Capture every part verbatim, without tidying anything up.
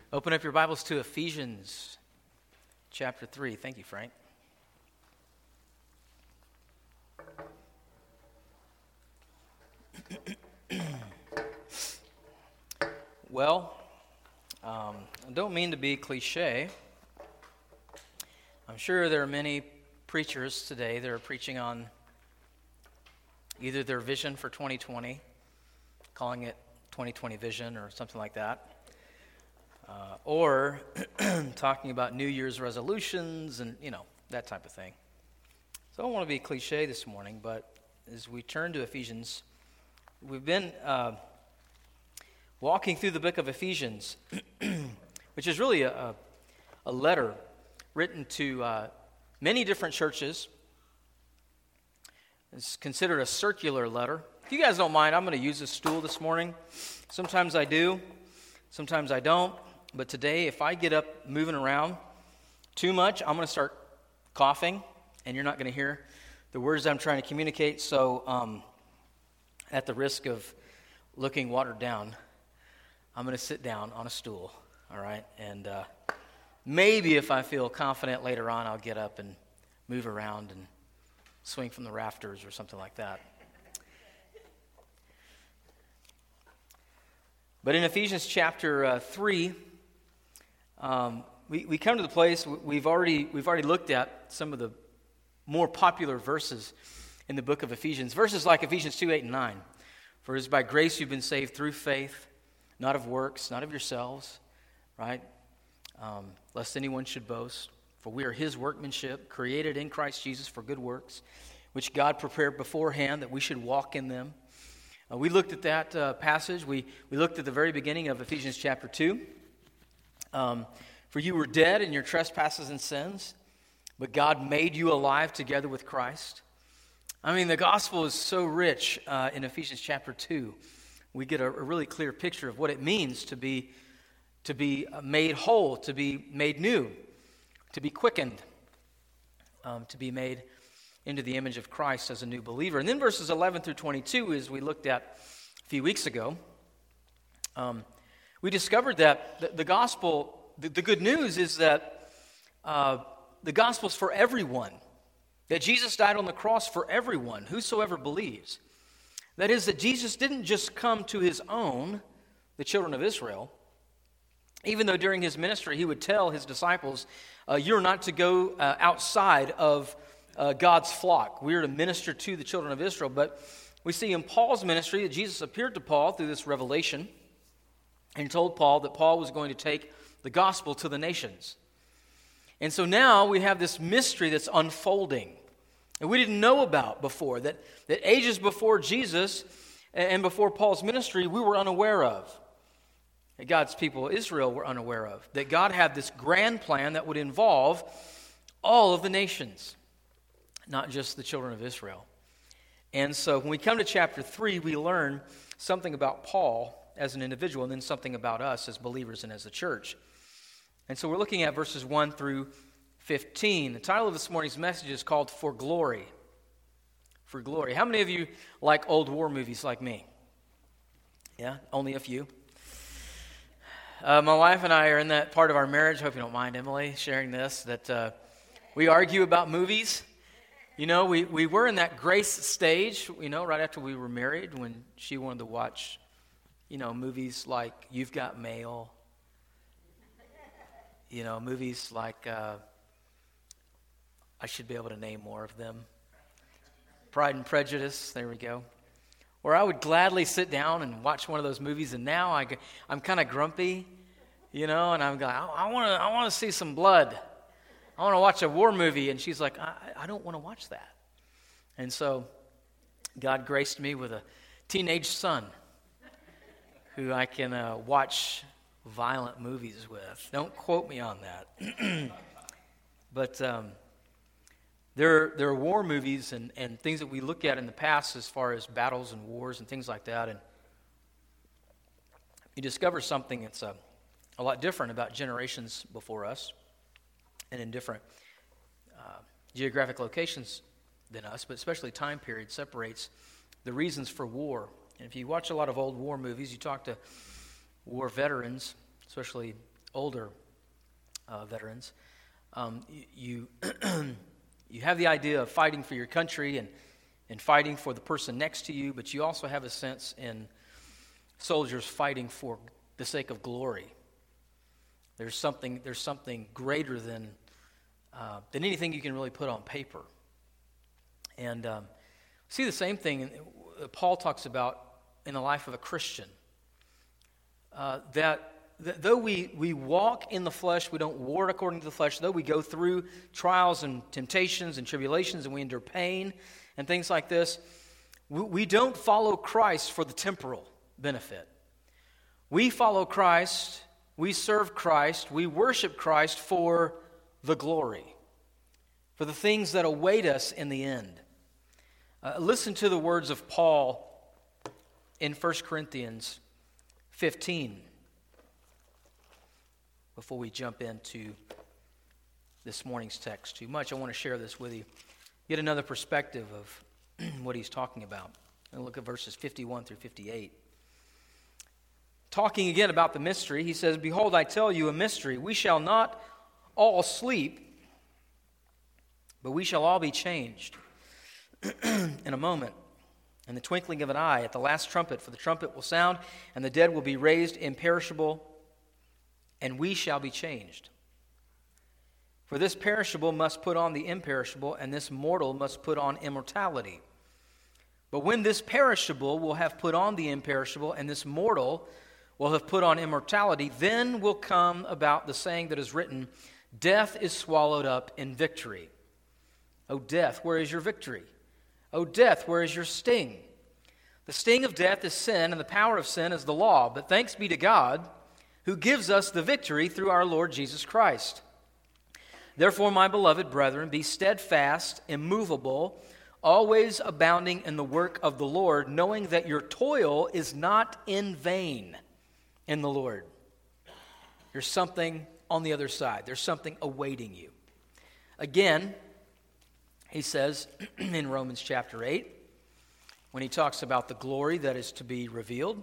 Open up your Bibles to Ephesians chapter three. Thank you, Frank. Well, um, I don't mean to be cliche. I'm sure there are many preachers today that are preaching on either their vision for twenty twenty, calling it twenty twenty vision or something like that, uh, or talking about New Year's resolutions and, you know, that type of thing. So I don't want to be cliche this morning, but as we turn to Ephesians, we've been uh, walking through the book of Ephesians, which is really a, a, a letter written to uh, many different churches. It's considered a circular letter. If you guys don't mind, I'm going to use this stool this morning. Sometimes I do, sometimes I don't. But today, if I get up moving around too much, I'm going to start coughing, and you're not going to hear the words I'm trying to communicate. So um, at the risk of looking watered down, I'm going to sit down on a stool, all right? And uh, maybe if I feel confident later on, I'll get up and move around and swing from the rafters or something like that. But in Ephesians chapter uh, three, um, we, we come to the place we've already we've already looked at some of the more popular verses in the book of Ephesians. Verses like Ephesians two, eight, and nine. For it is by grace you've been saved through faith, not of works, not of yourselves, right? Um, lest anyone should boast. For we are his workmanship, created in Christ Jesus for good works, which God prepared beforehand that we should walk in them. Uh, we looked at that uh, passage. We, we looked at the very beginning of Ephesians chapter two. Um, For you were dead in your trespasses and sins, but God made you alive together with Christ. I mean, the gospel is so rich uh, in Ephesians chapter two. We get a, a really clear picture of what it means to be, to be made whole, to be made new, to be quickened, um, to be made into the image of Christ as a new believer. And then verses eleven through twenty-two, as we looked at a few weeks ago, um, we discovered that the, the gospel, the, the good news is that uh, the gospel is for everyone, that Jesus died on the cross for everyone, whosoever believes. That is, that Jesus didn't just come to his own, the children of Israel, even though during his ministry he would tell his disciples, uh, you're not to go uh, outside of uh, God's flock. We're to minister to the children of Israel. But we see in Paul's ministry that Jesus appeared to Paul through this revelation and told Paul that Paul was going to take the gospel to the nations. And so now we have this mystery that's unfolding that we didn't know about before, that, that ages before Jesus and before Paul's ministry we were unaware of. That God's people, Israel, were unaware of. That God had this grand plan that would involve all of the nations, not just the children of Israel. And so when we come to chapter three, we learn something about Paul as an individual and then something about us as believers and as a church. And so we're looking at verses one through fifteen. The title of this morning's message is called For Glory. For Glory. How many of you like old war movies like me? Yeah, only a few. Uh, my wife and I are in that part of our marriage, hope you don't mind, Emily, sharing this, that uh, we argue about movies. You know, we, we were in that grace stage, you know, right after we were married, when she wanted to watch, you know, movies like You've Got Mail, you know, movies like, uh, I should be able to name more of them, Pride and Prejudice, there we go. Or I would gladly sit down and watch one of those movies, and now I, I'm kind of grumpy, you know, and I'm going, I want to I want to see some blood. I want to watch a war movie. And she's like, I, I don't want to watch that. And so God graced me with a teenage son who I can uh, watch violent movies with. Don't quote me on that. But um, there, there are war movies and, and things that we look at in the past as far as battles and wars and things like that. And you discover something that's a, a lot different about generations before us and in different uh, geographic locations than us, but especially time period separates the reasons for war. And if you watch a lot of old war movies, you talk to war veterans, especially older uh, veterans, um, you you, you have the idea of fighting for your country and, and fighting for the person next to you, but you also have a sense in soldiers fighting for the sake of glory. There's something there's something greater than uh, than anything you can really put on paper. And um, see the same thing Paul talks about in the life of a Christian. Uh, that, that though we, we walk in the flesh, we don't war according to the flesh, though we go through trials and temptations and tribulations and we endure pain and things like this, we, we don't follow Christ for the temporal benefit. We follow Christ, we serve Christ, we worship Christ for the glory, for the things that await us in the end. Uh, listen to the words of Paul in First Corinthians fifteen before we jump into this morning's text too much. I want to share this with you. Get another perspective of what he's talking about. And look at verses fifty-one through fifty-eight. Talking again about the mystery, he says, "Behold, I tell you a mystery. We shall not all sleep, but we shall all be changed in a moment, in the twinkling of an eye, at the last trumpet. For the trumpet will sound, and the dead will be raised imperishable, and we shall be changed. For this perishable must put on the imperishable, and this mortal must put on immortality. But when this perishable will have put on the imperishable, and this mortal will have put on immortality, then will come about the saying that is written, Death is swallowed up in victory. O death, where is your victory? O death, where is your sting? The sting of death is sin, and the power of sin is the law. But thanks be to God, who gives us the victory through our Lord Jesus Christ. Therefore, my beloved brethren, be steadfast, immovable, always abounding in the work of the Lord, knowing that your toil is not in vain in the Lord." There's something on the other side. There's something awaiting you. Again, he says in Romans chapter eight, when he talks about the glory that is to be revealed,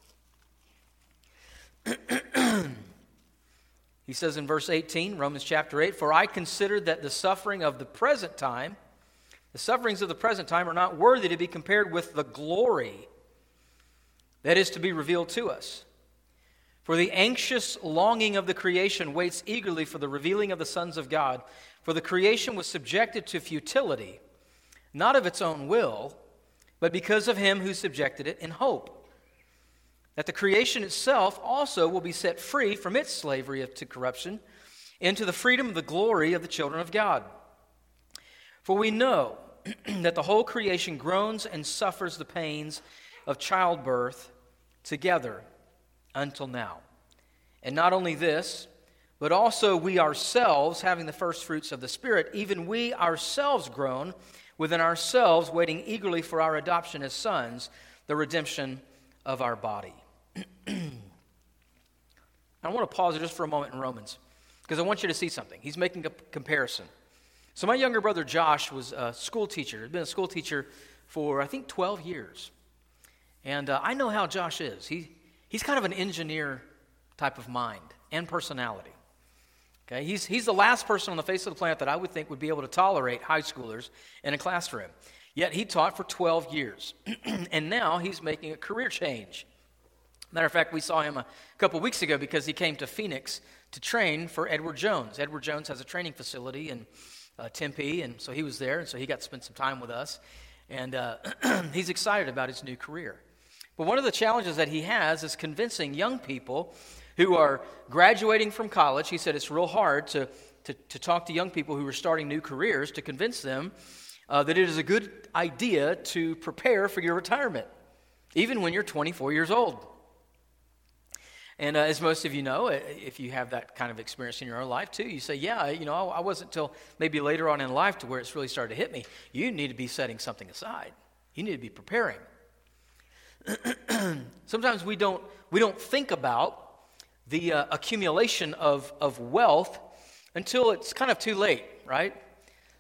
he says in verse eighteen, Romans chapter eight, "For I consider that the suffering of the present time, the sufferings of the present time are not worthy to be compared with the glory that is to be revealed to us. For the anxious longing of the creation waits eagerly for the revealing of the sons of God. For the creation was subjected to futility, not of its own will, but because of him who subjected it in hope, that the creation itself also will be set free from its slavery to corruption into the freedom of the glory of the children of God. For we know that the whole creation groans and suffers the pains of childbirth together until now. And not only this, but also we ourselves, having the first fruits of the Spirit, even we ourselves groan within ourselves, waiting eagerly for our adoption as sons, the redemption of our body." I want to pause just for a moment in Romans, because I want you to see something. He's making a comparison. So my younger brother Josh was a school teacher. He'd been a school teacher for, I think, twelve years. And uh, I know how Josh is. He He's kind of an engineer type of mind and personality. Okay, he's he's the last person on the face of the planet that I would think would be able to tolerate high schoolers in a classroom. Yet he taught for twelve years, and now he's making a career change. Matter of fact, we saw him a couple weeks ago because he came to Phoenix to train for Edward Jones. Edward Jones has a training facility in uh, Tempe, and so he was there, and so he got to spend some time with us. And uh, he's excited about his new career. But one of the challenges that he has is convincing young people who are graduating from college. He said it's real hard to, to, to talk to young people who are starting new careers to convince them uh, that it is a good idea to prepare for your retirement, even when you're twenty-four years old. And uh, as most of you know, if you have that kind of experience in your own life too, you say, yeah, you know, I wasn't until maybe later on in life to where it's really started to hit me. You need to be setting something aside. You need to be preparing. Sometimes we don't we don't think about the uh, accumulation of, of wealth until it's kind of too late, right?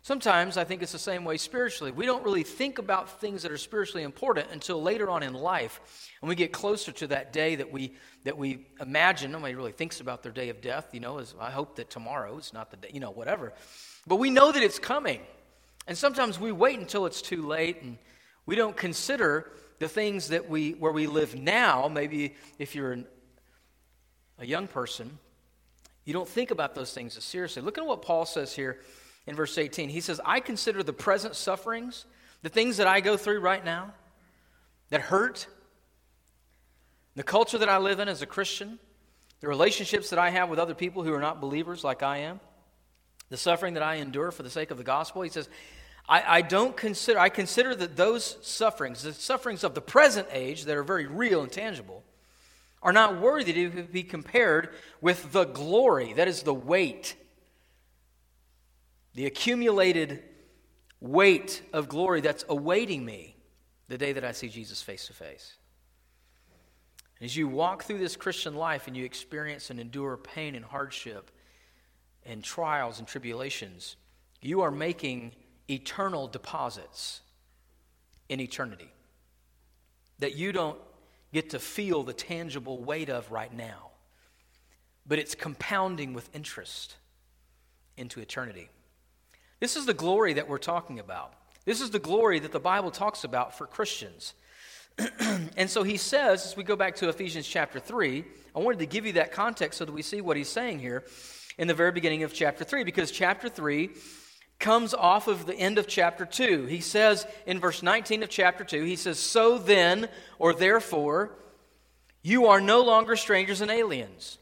Sometimes I think it's the same way spiritually. We don't really think about things that are spiritually important until later on in life. And we get closer to that day that we that we imagine. Nobody really thinks about their day of death, you know, as I hope that tomorrow is not the day, you know, whatever. But we know that it's coming. And sometimes we wait until it's too late and we don't consider the things that we where we live now. Maybe if you're an, a young person, you don't think about those things as seriously. Look at what Paul says here. In verse eighteen, he says, I consider the present sufferings, the things that I go through right now, that hurt, the culture that I live in as a Christian, the relationships that I have with other people who are not believers like I am, the suffering that I endure for the sake of the gospel. He says, I, I don't consider, I consider that those sufferings, the sufferings of the present age that are very real and tangible, are not worthy to be compared with the glory, that is the weight, the accumulated weight of glory that's awaiting me the day that I see Jesus face to face. As you walk through this Christian life and you experience and endure pain and hardship and trials and tribulations, you are making eternal deposits in eternity that you don't get to feel the tangible weight of right now, but it's compounding with interest into eternity. This is the glory that we're talking about. This is the glory that the Bible talks about for Christians. And so he says, as we go back to Ephesians chapter three, I wanted to give you that context so that we see what he's saying here in the very beginning of chapter three, because chapter three comes off of the end of chapter two. He says in verse nineteen of chapter two, he says, so then, or therefore, you are no longer strangers and aliens,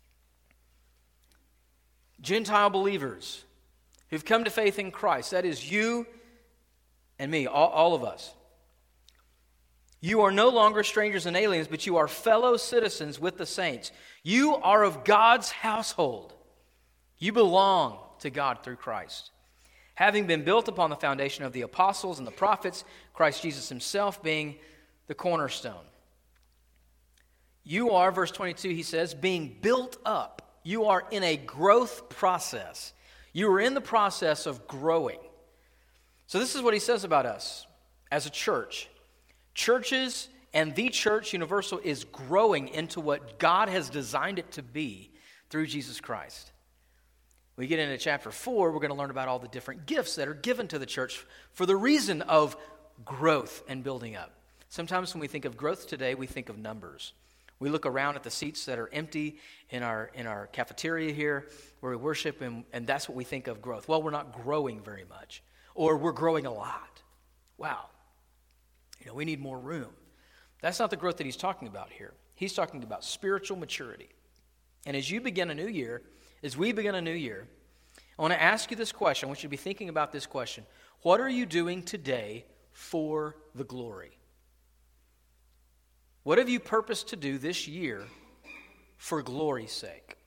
Gentile believers who've come to faith in Christ. That is you and me, all, all of us. You are no longer strangers and aliens, but you are fellow citizens with the saints. You are of God's household. You belong to God through Christ, having been built upon the foundation of the apostles and the prophets, Christ Jesus himself being the cornerstone. You are, verse twenty-two, he says, being built up. You are in a growth process. You are in the process of growing. So this is what he says about us as a church. Churches and the church universal is growing into what God has designed it to be through Jesus Christ. We get into chapter four, we're going to learn about all the different gifts that are given to the church for the reason of growth and building up. Sometimes when we think of growth today, we think of numbers. We look around at the seats that are empty in our in our cafeteria here where we worship, and, and that's what we think of growth. Well, we're not growing very much, or we're growing a lot. Wow. You know, we need more room. That's not the growth that he's talking about here. He's talking about spiritual maturity. And as you begin a new year, as we begin a new year, I want to ask you this question. I want you to be thinking about this question. What are you doing today for the glory? What have you purposed to do this year for glory's sake?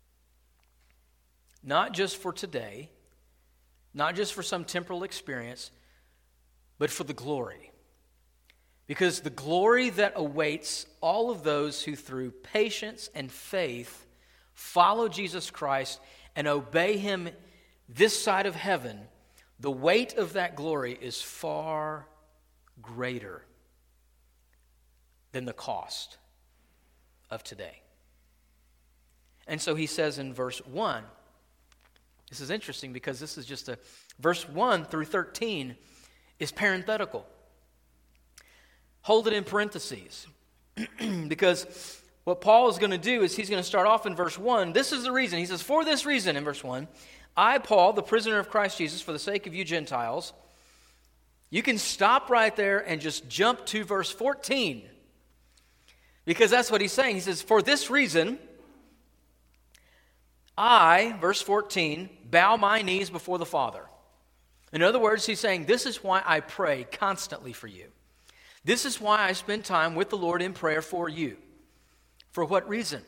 Not just for today, not just for some temporal experience, but for the glory. Because the glory that awaits all of those who through patience and faith follow Jesus Christ and obey him this side of heaven, the weight of that glory is far greater than the cost of today. And so he says in verse one, this is interesting because this is just a, verse one through thirteen is parenthetical. Hold it in parentheses. Because what Paul is going to do is he's going to start off in verse one. This is the reason. He says, for this reason, in verse one, I, Paul, the prisoner of Christ Jesus, for the sake of you Gentiles. You can stop right there and just jump to verse fourteen. Because that's what he's saying. He says, for this reason, I, verse fourteen, bow my knees before the Father. In other words, he's saying, this is why I pray constantly for you. This is why I spend time with the Lord in prayer for you. For what reason?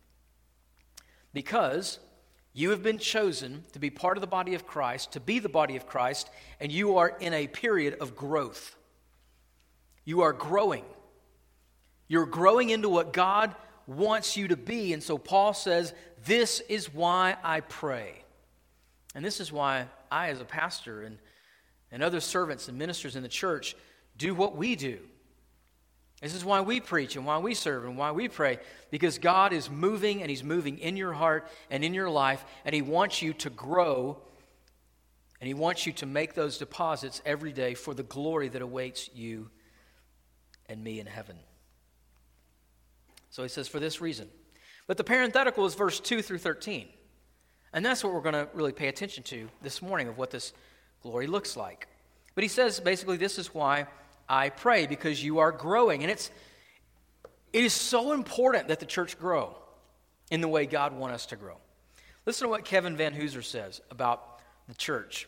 Because you have been chosen to be part of the body of Christ, to be the body of Christ, and you are in a period of growth. You are growing. You're growing into what God wants you to be. And so Paul says, this is why I pray. And this is why I as a pastor and, and other servants and ministers in the church do what we do. This is why we preach and why we serve and why we pray, because God is moving, and He's moving in your heart and in your life, and He wants you to grow, and He wants you to make those deposits every day for the glory that awaits you and me in heaven. So He says, for this reason. But the parenthetical is verse two through thirteen. And that's what we're going to really pay attention to this morning, of what this glory looks like. But He says, basically, this is why I pray, because you are growing. And it's it is so important that the church grow in the way God wants us to grow. Listen to what Kevin Van Hooser says about the church.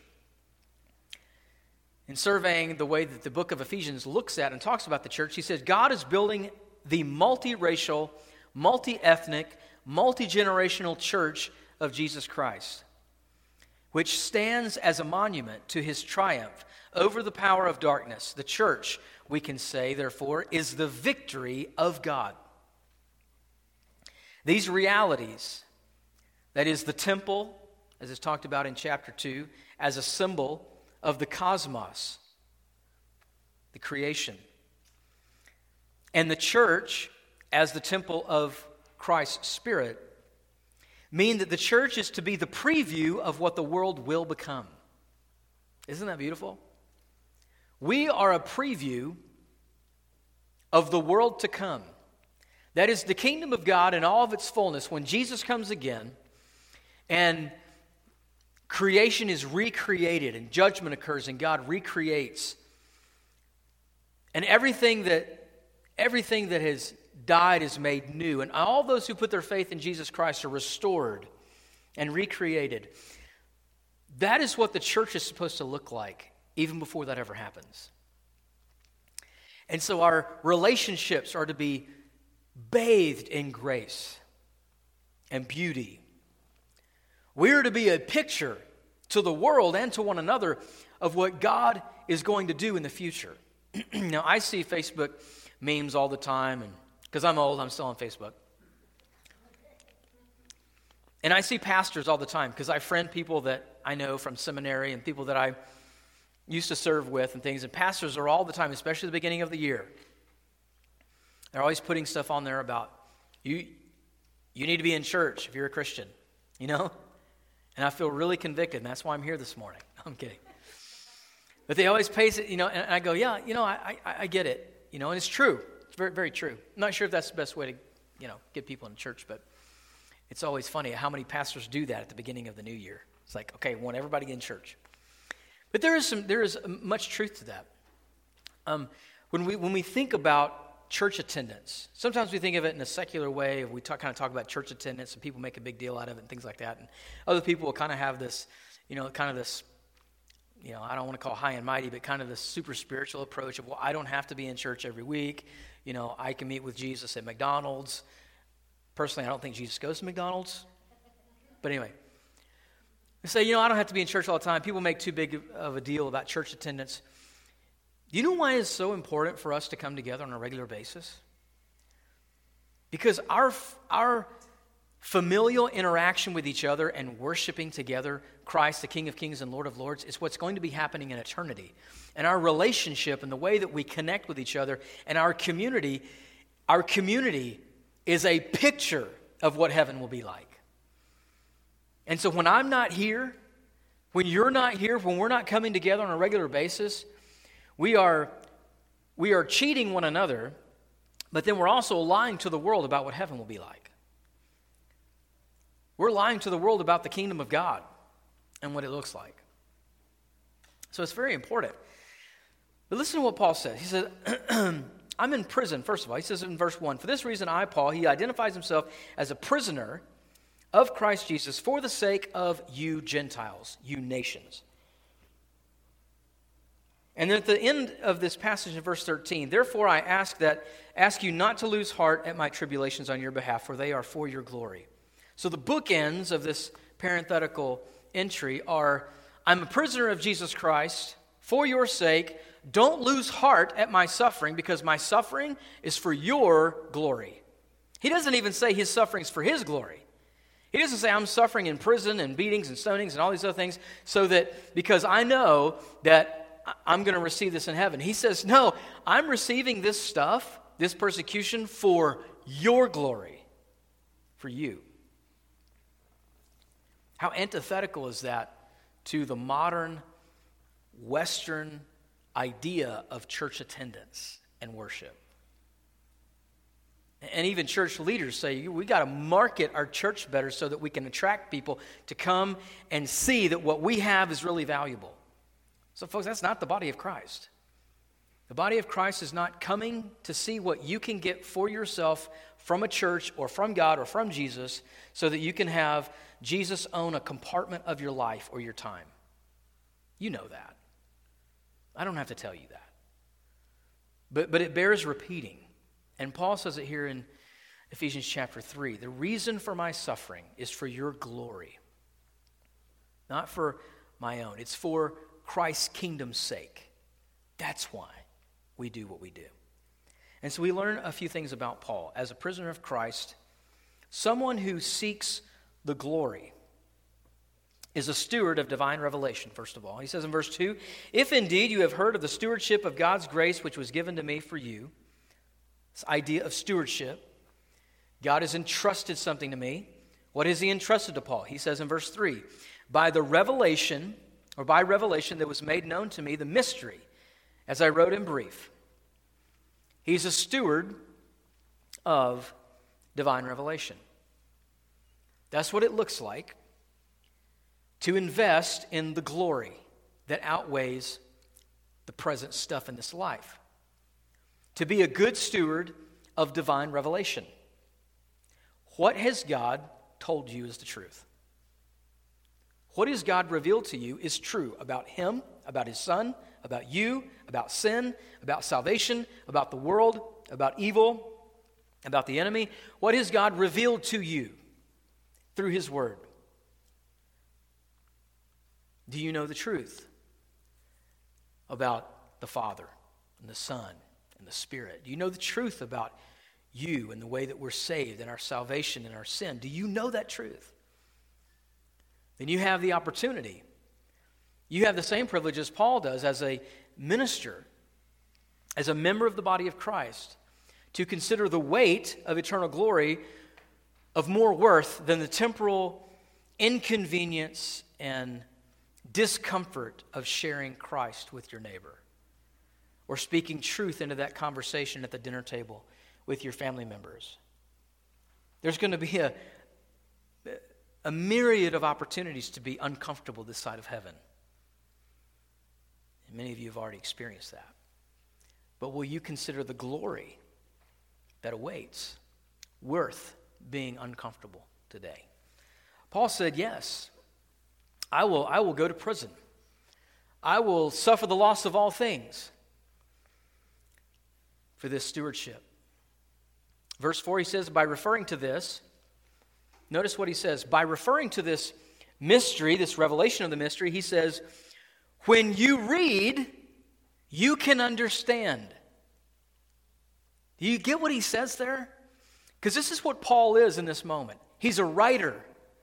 In surveying the way that the book of Ephesians looks at and talks about the church, he says, God is building the multiracial, multi-ethnic, multi-generational church of Jesus Christ, which stands as a monument to His triumph over the power of darkness. The church, we can say, therefore, is the victory of God. These realities, that is the temple, as is talked about in chapter two, as a symbol of the cosmos, the creation, and the church as the temple of Christ's Spirit, mean that the church is to be the preview of what the world will become. Isn't that beautiful? We are a preview of the world to come. That is the kingdom of God in all of its fullness when Jesus comes again and creation is recreated and judgment occurs and God recreates. And everything that everything that has died is made new. And all those who put their faith in Jesus Christ are restored and recreated. That is what the church is supposed to look like, even before that ever happens. And so our relationships are to be bathed in grace and beauty. We are to be a picture to the world and to one another of what God is going to do in the future. Now, I see Facebook memes all the time, and because I'm old, I'm still on Facebook. And I see pastors all the time, because I friend people that I know from seminary and people that I used to serve with and things. And pastors are all the time, especially at the beginning of the year, they're always putting stuff on there about, you you need to be in church if you're a Christian, you know? And I feel really convicted, and that's why I'm here this morning. I'm kidding. But they always pace it, you know, and I go, yeah, you know, I, I, I get it, you know, and it's true. It's very, very true. I'm not sure if that's the best way to, you know, get people in church, but it's always funny how many pastors do that at the beginning of the new year. It's like, okay, I want everybody in church. But there is some, there is much truth to that. Um, when we when we think about church attendance, sometimes we think of it in a secular way. We talk, kind of talk about church attendance, and people make a big deal out of it and things like that. And other people will kind of have this, you know, kind of this, you know, I don't want to call high and mighty, but kind of this super spiritual approach of, well, I don't have to be in church every week. You know, I can meet with Jesus at McDonald's. Personally, I don't think Jesus goes to McDonald's. But anyway, they say, you know, I don't have to be in church all the time. People make too big of a deal about church attendance. Do you know why it's so important for us to come together on a regular basis? Because our our familial interaction with each other and worshiping together Christ, the King of Kings and Lord of Lords, is what's going to be happening in eternity. And our relationship and the way that we connect with each other and our community, our community is a picture of what heaven will be like. And so when I'm not here, when you're not here, when we're not coming together on a regular basis, we are we are cheating one another, but then we're also lying to the world about what heaven will be like. We're lying to the world about the kingdom of God and what it looks like. So it's very important. But listen to what Paul says. He says, I'm in prison, first of all. He says in verse one, for this reason I, Paul, he identifies himself as a prisoner of Christ Jesus for the sake of you Gentiles, you nations. And then at the end of this passage in verse thirteen, therefore I ask that ask you not to lose heart at my tribulations on your behalf, for they are for your glory. So the bookends of this parenthetical entry are, I'm a prisoner of Jesus Christ for your sake. Don't lose heart at my suffering, because my suffering is for your glory. He doesn't even say his suffering is for his glory. He doesn't say, I'm suffering in prison and beatings and stonings and all these other things so that, because I know that I'm going to receive this in heaven. He says, no, I'm receiving this stuff, this persecution, for your glory, for you. How antithetical is that to the modern Western idea of church attendance and worship? And even church leaders say, we got to market our church better so that we can attract people to come and see that what we have is really valuable. So folks, that's not the body of Christ. The body of Christ is not coming to see what you can get for yourself from a church or from God or from Jesus so that you can have Jesus own a compartment of your life or your time. You know that. I don't have to tell you that. But, but it bears repeating. And Paul says it here in Ephesians chapter three. The reason for my suffering is for your glory, not for my own. It's for Christ's kingdom's sake. That's why we do what we do. And so we learn a few things about Paul. As a prisoner of Christ, someone who seeks the glory is a steward of divine revelation, first of all. He says in verse two, if indeed you have heard of the stewardship of God's grace which was given to me for you, this idea of stewardship, God has entrusted something to me. What has he entrusted to Paul? He says in verse three, by the revelation, or by revelation that was made known to me, the mystery, as I wrote in brief. He's a steward of divine revelation. That's what it looks like to invest in the glory that outweighs the present stuff in this life. To be a good steward of divine revelation. What has God told you is the truth? What has God revealed to you is true about him, about his son, about you, about sin, about salvation, about the world, about evil, about the enemy. What has God revealed to you through his word? Do you know the truth about the Father and the Son and the Spirit? Do you know the truth about you and the way that we're saved and our salvation and our sin? Do you know that truth? Then you have the opportunity. You have the same privilege as Paul does as a minister, as a member of the body of Christ, to consider the weight of eternal glory of more worth than the temporal inconvenience and discomfort of sharing Christ with your neighbor, or speaking truth into that conversation at the dinner table with your family members. There's going to be a, a myriad of opportunities to be uncomfortable this side of heaven. And many of you have already experienced that. But will you consider the glory that awaits worth being uncomfortable today? Paul said, yes, I will, I will go to prison. I will suffer the loss of all things for this stewardship. Verse four, he says, by referring to this, notice what he says, by referring to this mystery, this revelation of the mystery, he says, when you read, you can understand. Do you get what he says there? Because this is what Paul is in this moment. He's a writer.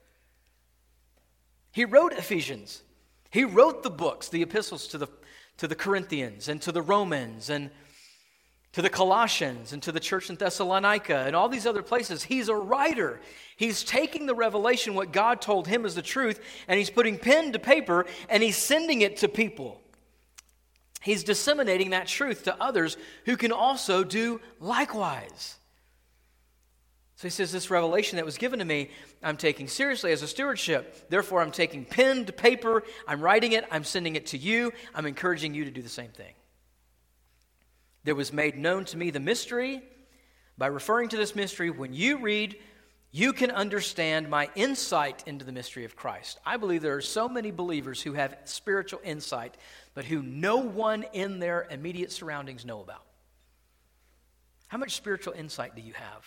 He wrote Ephesians. He wrote the books, the epistles to the, to the Corinthians and to the Romans and to the Colossians and to the church in Thessalonica and all these other places. He's a writer. He's taking the revelation, what God told him is the truth, and he's putting pen to paper and he's sending it to people. He's disseminating that truth to others who can also do likewise. So he says, this revelation that was given to me, I'm taking seriously as a stewardship. Therefore, I'm taking pen to paper. I'm writing it. I'm sending it to you. I'm encouraging you to do the same thing. There was made known to me the mystery. By referring to this mystery, when you read, you can understand my insight into the mystery of Christ. I believe there are so many believers who have spiritual insight, but who no one in their immediate surroundings know about. How much spiritual insight do you have?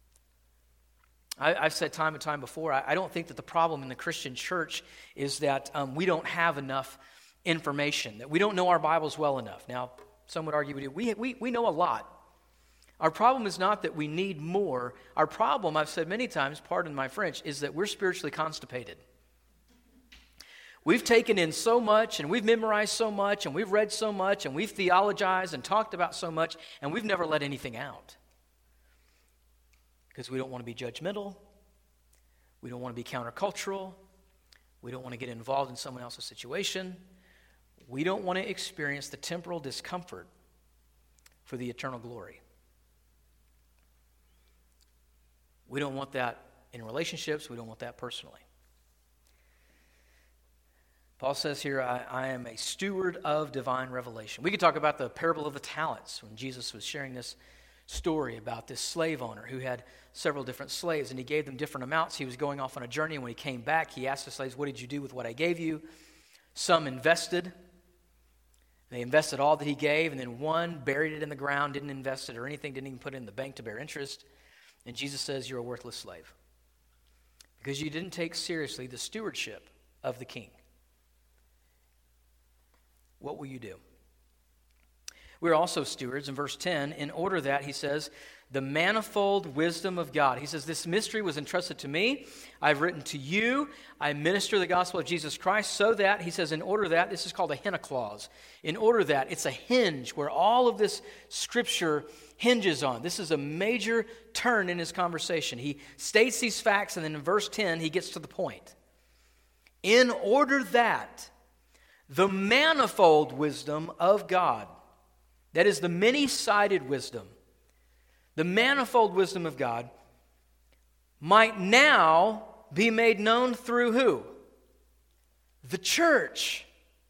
I, I've said time and time before, I, I don't think that the problem in the Christian church is that um, we don't have enough information, that we don't know our Bibles well enough. Now, some would argue we do. We, we, we know a lot Our problem is not that we need more. Our problem, I've said many times, pardon my French, is that we're spiritually constipated. We've taken in so much, and we've memorized so much, and we've read so much, and we've theologized and talked about so much, and we've never let anything out. Because we don't want to be judgmental. We don't want to be countercultural. We don't want to get involved in someone else's situation. We don't want to experience the temporal discomfort for the eternal glory. We don't want that in relationships. We don't want that personally. Paul says here, I, I am a steward of divine revelation. We could talk about the parable of the talents when Jesus was sharing this story about this slave owner who had several different slaves, and he gave them different amounts. He was going off on a journey, and when he came back, he asked the slaves, what did you do with what I gave you? Some invested. They invested all that he gave, and then one buried it in the ground, didn't invest it or anything, didn't even put it in the bank to bear interest. And Jesus says, you're a worthless slave because you didn't take seriously the stewardship of the king. What will you do? We're also stewards in verse ten, in order that, he says, the manifold wisdom of God. He says, this mystery was entrusted to me. I've written to you. I minister the gospel of Jesus Christ so that, he says, in order that, this is called a hina clause. In order that, it's a hinge where all of this scripture hinges on. This is a major turn in his conversation. He states these facts, and then in verse ten, he gets to the point. In order that the manifold wisdom of God, that is the many-sided wisdom, the manifold wisdom of God, might now be made known through who? The church.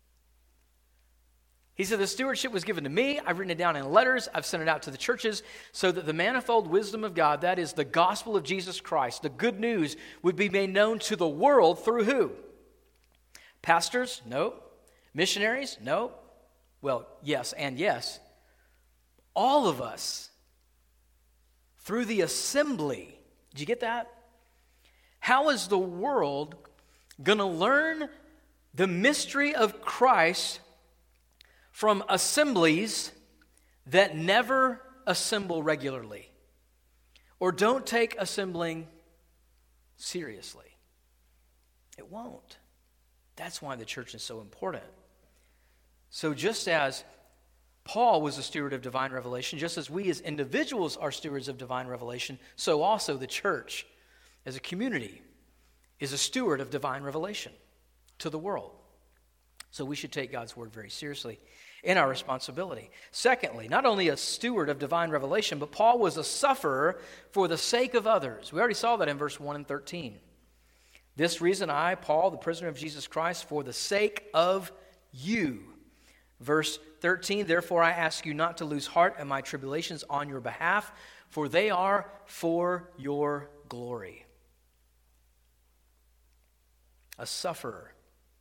He said, the stewardship was given to me. I've written it down in letters. I've sent it out to the churches so that the manifold wisdom of God, that is the gospel of Jesus Christ, the good news, would be made known to the world through who? Pastors? No. Missionaries? No. Well, yes and yes. All of us. Through the assembly. Did you get that? How is the world going to learn the mystery of Christ from assemblies that never assemble regularly or don't take assembling seriously? It won't. That's why the church is so important. So just as Paul was a steward of divine revelation, just as we as individuals are stewards of divine revelation, so also the church as a community is a steward of divine revelation to the world. So we should take God's word very seriously in our responsibility. Secondly, not only a steward of divine revelation, but Paul was a sufferer for the sake of others. We already saw that in verse one and thirteen. This reason I, Paul, the prisoner of Jesus Christ, for the sake of you. Verse thirteen, therefore I ask you not to lose heart in my tribulations on your behalf, for they are for your glory. A sufferer,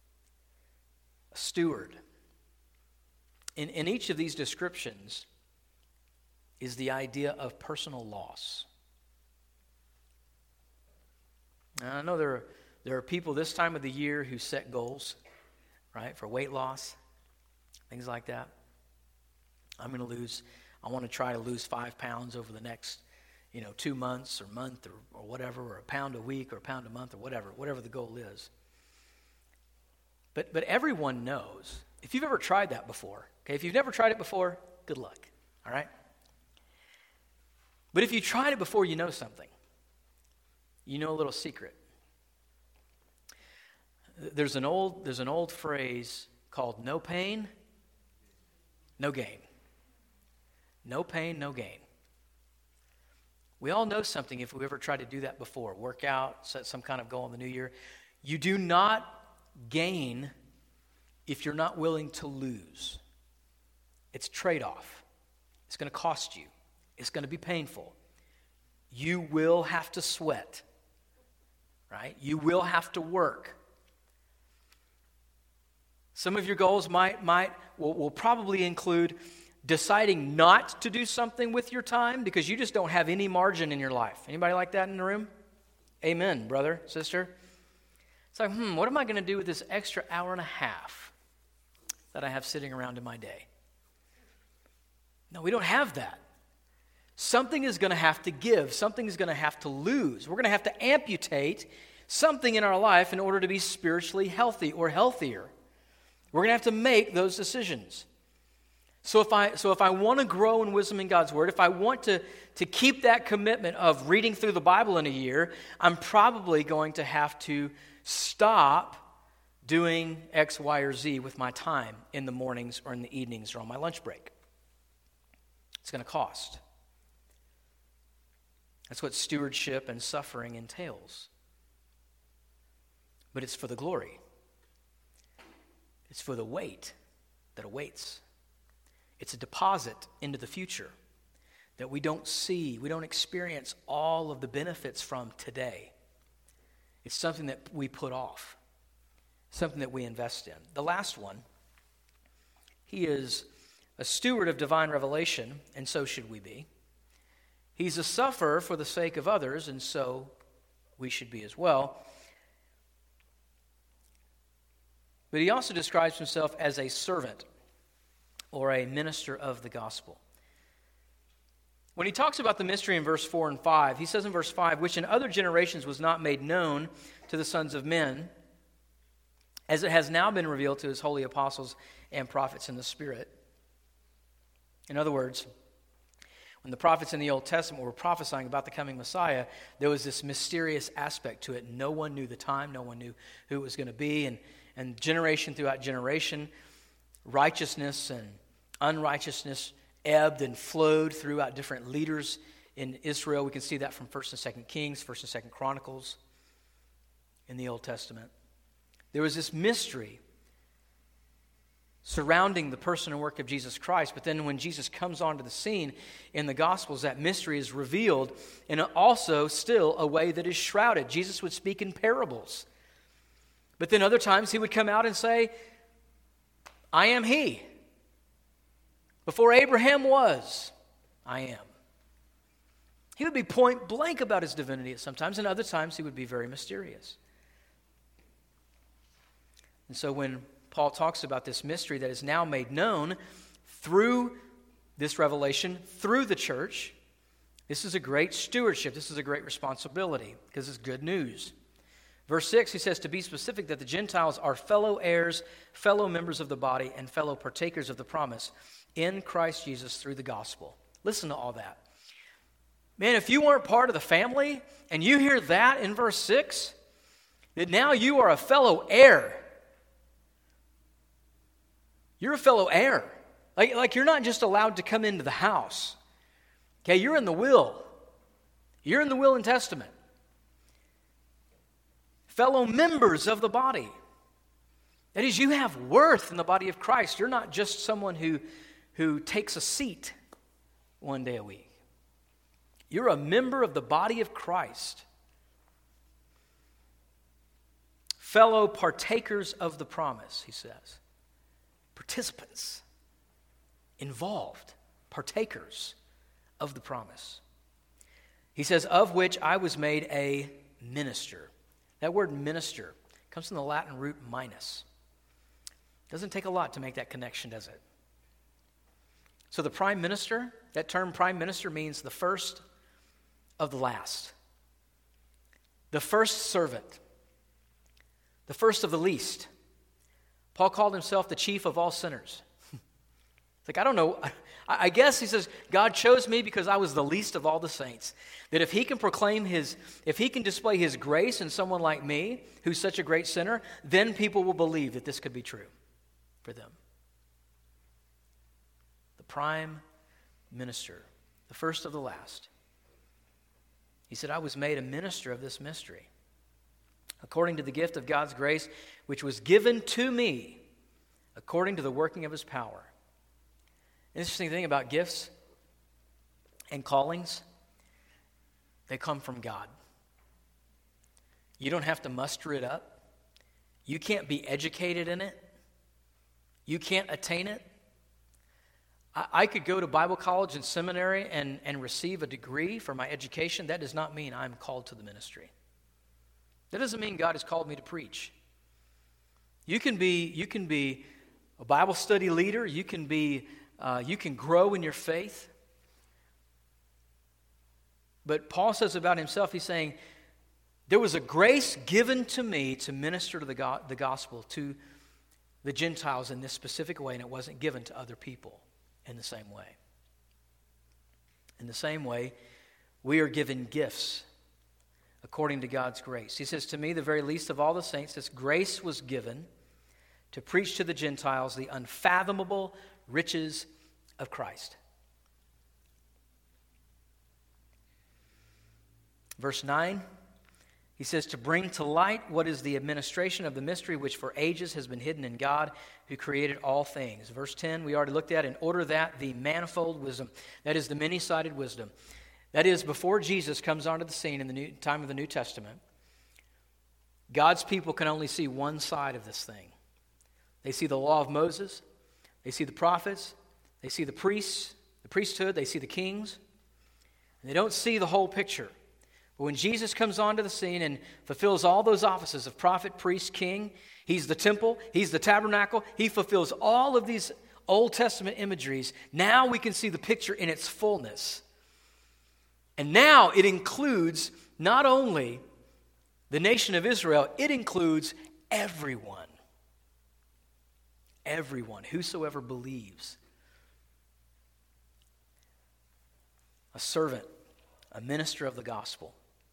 a steward. In, in each of these descriptions is the idea of personal loss. Now, I know there are, there are people this time of the year who set goals, right, for weight loss, things like that. I'm going to lose, I want to try to lose five pounds over the next, you know, two months or month or, or whatever, or a pound a week or a pound a month or whatever, whatever the goal is. But but everyone knows, if you've ever tried that before, okay, if you've never tried it before, good luck, all right? But if you tried it before, you know something. You know a little secret. There's an old there's an old phrase called no pain, no gain. No pain, no gain. We all know something if we ever tried to do that before. Work out, set some kind of goal in the new year. You do not gain if you're not willing to lose. It's trade-off. It's going to cost you. It's going to be painful. You will have to sweat, right? You will have to work. Some of your goals might, might will, will probably include deciding not to do something with your time because you just don't have any margin in your life. Anybody like that in the room? Amen, brother, sister. It's like, hmm, what am I going to do with this extra hour and a half that I have sitting around in my day? No, we don't have that. something is going to have to give. Something is going to have to lose. We're going to have to amputate something in our life in order to be spiritually healthy or healthier. We're going to have to make those decisions. So if I so if I want to grow in wisdom in God's Word, if I want to, to keep that commitment of reading through the Bible in a year, I'm probably going to have to stop doing X, Y, or Z with my time in the mornings or in the evenings or on my lunch break. It's going to cost. That's what stewardship and suffering entails. But it's for the glory. It's for the weight that awaits. It's a deposit into the future that we don't see, we don't experience all of the benefits from today. It's something that we put off, something that we invest in. The last one, he is a steward of divine revelation, and so should we be. He's a sufferer for the sake of others, and so we should be as well. But he also describes himself as a servant or a minister of the gospel. When he talks about the mystery in verse four and five, he says in verse five, which in other generations was not made known to the sons of men, as it has now been revealed to his holy apostles and prophets in the Spirit. In other words, when the prophets in the Old Testament were prophesying about the coming Messiah, there was this mysterious aspect to it. No one knew the time, no one knew who it was going to be, and, and generation throughout generation, righteousness and unrighteousness ebbed and flowed throughout different leaders in Israel. We can see that from First and Second Kings, First and Second Chronicles in the Old Testament. There was this mystery surrounding the person and work of Jesus Christ, but then when Jesus comes onto the scene in the Gospels, that mystery is revealed in also still a way that is shrouded. Jesus would speak in parables, but then other times he would come out and say, I am he. Before Abraham was, I am. He would be point blank about his divinity at sometimes, and other times he would be very mysterious. And so when Paul talks about this mystery that is now made known through this revelation, through the church, this is a great stewardship. This is a great responsibility because it's good news. Verse six, he says, to be specific, that the Gentiles are fellow heirs, fellow members of the body, and fellow partakers of the promise in Christ Jesus through the gospel. Listen to all that. Man, if you weren't part of the family and you hear that in verse six, that now you are a fellow heir. You're a fellow heir. Like, like you're not just allowed to come into the house. Okay, you're in the will. You're in the will and testament. Fellow members of the body. That is, you have worth in the body of Christ. You're not just someone who, who takes a seat one day a week. You're a member of the body of Christ. Fellow partakers of the promise, he says. Participants. Involved. Partakers of the promise. He says, of which I was made a minister. That word minister comes from the Latin root minus. Doesn't take a lot to make that connection, does it? So the prime minister, that term prime minister means the first of the last. The first servant. The first of the least. Paul called himself the chief of all sinners. It's like, I don't know. I guess he says, God chose me because I was the least of all the saints. That if he can proclaim his, if he can display his grace in someone like me, who's such a great sinner, then people will believe that this could be true for them. The prime minister, the first of the last. He said, I was made a minister of this mystery, according to the gift of God's grace, which was given to me, according to the working of his power. Interesting thing about gifts and callings, they come from God. You don't have to muster it up. You can't be educated in it. You can't attain it. I, I could go to Bible college and seminary and, and receive a degree for my education. That does not mean I'm called to the ministry. That doesn't mean God has called me to preach. You can be, you can be a Bible study leader. You can be Uh, you can grow in your faith. But Paul says about himself, he's saying, there was a grace given to me to minister to the, go- the gospel to the Gentiles in this specific way, and it wasn't given to other people in the same way. In the same way, we are given gifts according to God's grace. He says, to me, the very least of all the saints, this grace was given to preach to the Gentiles the unfathomable riches of Christ. Verse nine, he says, to bring to light what is the administration of the mystery which for ages has been hidden in God who created all things. Verse ten, we already looked at, in order that the manifold wisdom, that is the many-sided wisdom, that is, before Jesus comes onto the scene in the new, time of the New Testament, God's people can only see one side of this thing. They see the law of Moses, they see the prophets, they see the priests, the priesthood, they see the kings, and they don't see the whole picture. But when Jesus comes onto the scene and fulfills all those offices of prophet, priest, king, he's the temple, he's the tabernacle, he fulfills all of these Old Testament imageries. Now we can see the picture in its fullness. And now it includes not only the nation of Israel, it includes everyone. Everyone, whosoever believes. A servant, a minister of the gospel.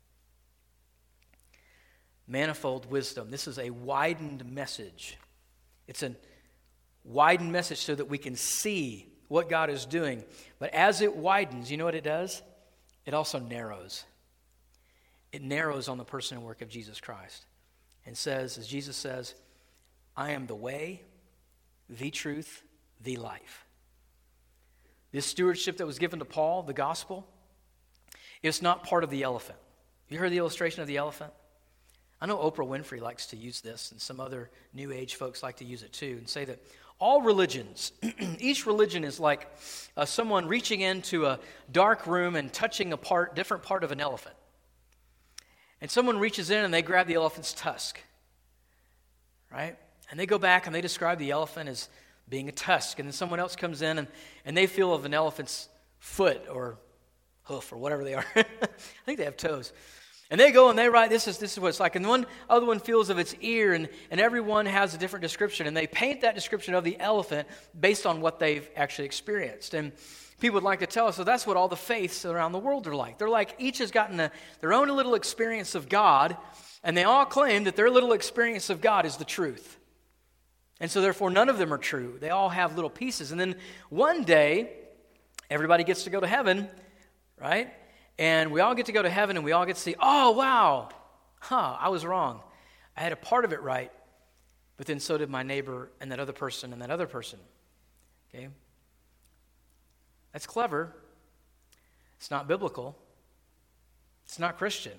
Manifold wisdom. This is a widened message. It's a widened message so that we can see what God is doing. But as it widens, you know what it does? It also narrows. It narrows on the person and work of Jesus Christ. And says, as Jesus says, I am the way, the truth, the life. This stewardship that was given to Paul, the gospel, it's not part of the elephant. You heard the illustration of the elephant? I know Oprah Winfrey likes to use this, and some other New Age folks like to use it too, and say that all religions, each religion is like uh, someone reaching into a dark room and touching a part, different part of an elephant. And someone reaches in and they grab the elephant's tusk, right? And they go back and they describe the elephant as being a tusk. And then someone else comes in and, and they feel of an elephant's foot or hoof or whatever they are. I think they have toes. And they go and they write, this is this is what it's like. And one other one feels of its ear, and, and everyone has a different description. And they paint that description of the elephant based on what they've actually experienced. And people would like to tell us, so that's what all the faiths around the world are like. They're like, each has gotten a, their own little experience of God, and they all claim that their little experience of God is the truth. And so therefore none of them are true. They all have little pieces. And then one day, everybody gets to go to heaven, right? And we all get to go to heaven and we all get to see, oh, wow, huh, I was wrong. I had a part of it right, but then so did my neighbor and that other person and that other person. Okay? That's clever. It's not biblical. It's not Christian.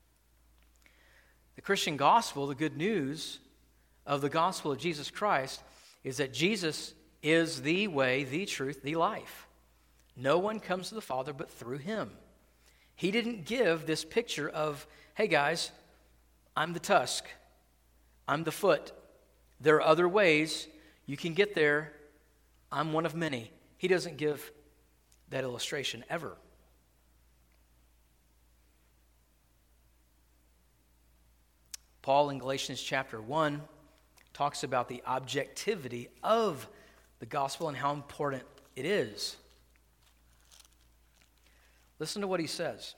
The Christian gospel, the good news of the gospel of Jesus Christ, is that Jesus is the way, the truth, the life. No one comes to the Father but through him. He didn't give this picture of, hey guys, I'm the tusk. I'm the foot. There are other ways you can get there. I'm one of many. He doesn't give that illustration ever. Paul in Galatians chapter one talks about the objectivity of the gospel and how important it is. Listen to what he says.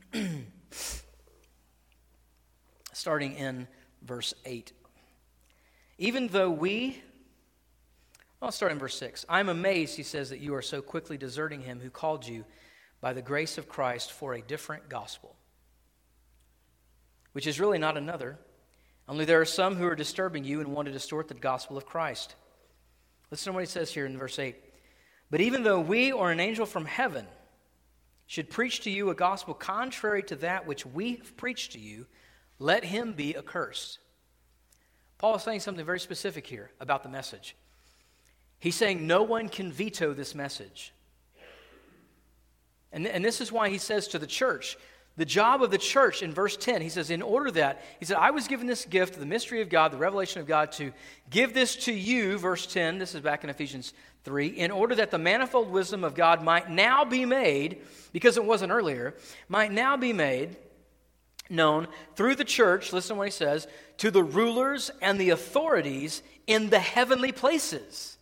Starting in verse eight. Even though we, I'll start in verse six. I'm amazed, he says, that you are so quickly deserting him who called you by the grace of Christ for a different gospel, which is really not another. Only there are some who are disturbing you and want to distort the gospel of Christ. Listen to what he says here in verse eight. But even though we or an angel from heaven should preach to you a gospel contrary to that which we have preached to you, let him be accursed. Paul is saying something very specific here about the message. He's saying no one can veto this message. And, and this is why he says to the church, The job of the church in verse ten, he says, in order that, he said, I was given this gift, the mystery of God, the revelation of God, to give this to you, verse ten, this is back in Ephesians three, in order that the manifold wisdom of God might now be made, because it wasn't earlier, might now be made known through the church, listen to what he says, to the rulers and the authorities in the heavenly places.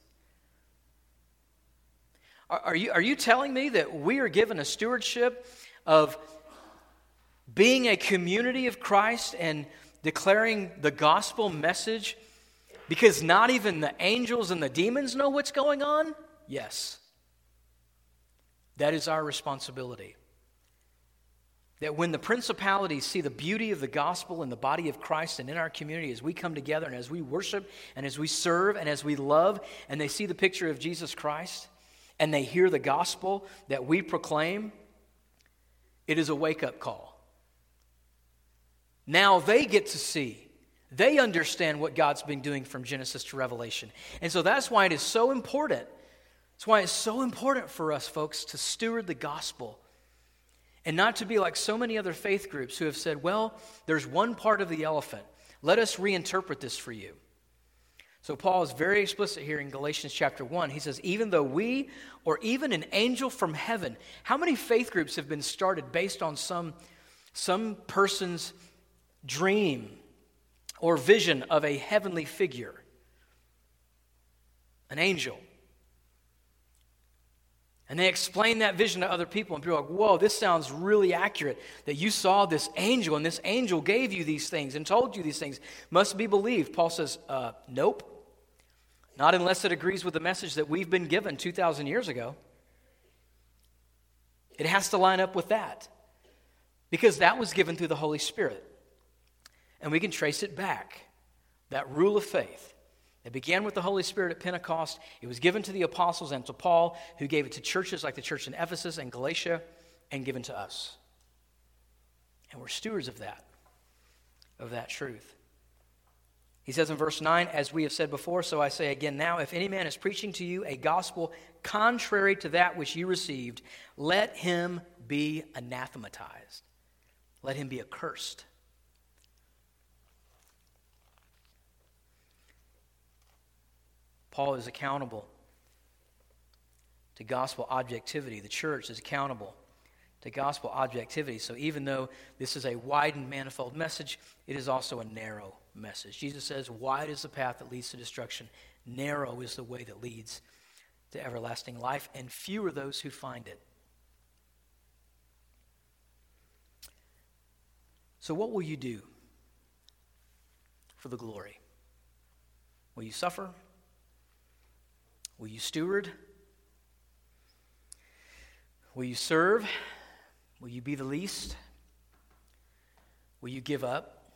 Are, are you, are you telling me that we are given a stewardship of being a community of Christ and declaring the gospel message because not even the angels and the demons know what's going on? Yes. That is our responsibility. That when the principalities see the beauty of the gospel in the body of Christ and in our community as we come together and as we worship and as we serve and as we love and they see the picture of Jesus Christ and they hear the gospel that we proclaim, it is a wake-up call. Now they get to see. They understand what God's been doing from Genesis to Revelation. And so that's why it is so important. That's why it's so important for us, folks, to steward the gospel. And not to be like so many other faith groups who have said, well, there's one part of the elephant. Let us reinterpret this for you. So Paul is very explicit here in Galatians chapter one. He says, even though we, or even an angel from heaven, how many faith groups have been started based on some, some person's dream or vision of a heavenly figure, an angel. And they explain that vision to other people, and people are like, whoa, this sounds really accurate, that you saw this angel, and this angel gave you these things and told you these things. Must be believed. Paul says, uh, nope. Not unless it agrees with the message that we've been given two thousand years ago. It has to line up with that. Because that was given through the Holy Spirit. And we can trace it back. That rule of faith. It began with the Holy Spirit at Pentecost. It was given to the apostles and to Paul, who gave it to churches like the church in Ephesus and Galatia, and given to us. And we're stewards of that, of that truth. He says in verse nine, as we have said before, so I say again now, if any man is preaching to you a gospel contrary to that which you received, let him be anathematized. Let him be accursed. Paul is accountable to gospel objectivity. The church is accountable to gospel objectivity. So even though this is a wide and manifold message, it is also a narrow message. Jesus says, wide is the path that leads to destruction. Narrow is the way that leads to everlasting life, and few are those who find it. So what will you do for the glory? Will you suffer? Will you steward? Will you serve? Will you be the least? Will you give up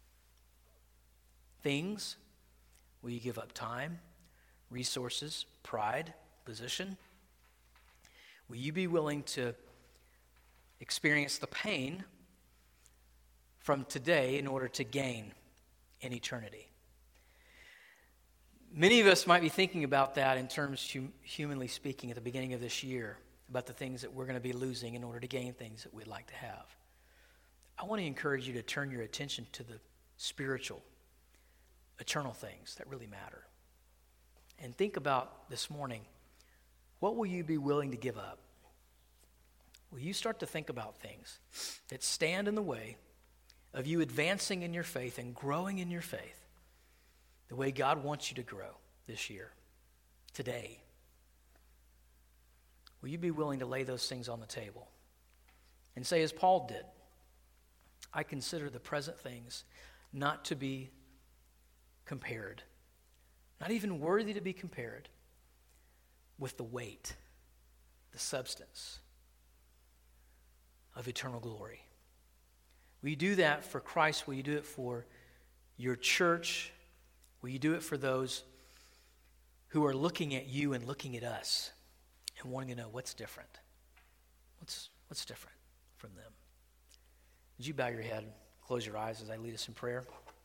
things? Will you give up time, resources, pride, position? Will you be willing to experience the pain from today in order to gain in eternity? Many of us might be thinking about that in terms, hum- humanly speaking, at the beginning of this year, about the things that we're going to be losing in order to gain things that we'd like to have. I want to encourage you to turn your attention to the spiritual, eternal things that really matter. And think about this morning, what will you be willing to give up? Will you start to think about things that stand in the way of you advancing in your faith and growing in your faith the way God wants you to grow this year, today? Will you be willing to lay those things on the table and say, as Paul did, I consider the present things not to be compared, not even worthy to be compared with the weight, the substance of eternal glory? Will you do that for Christ? Will you do it for your church? Will you do it for those who are looking at you and looking at us and wanting to know what's different? What's, what's different from them? Would you bow your head, close your eyes as I lead us in prayer?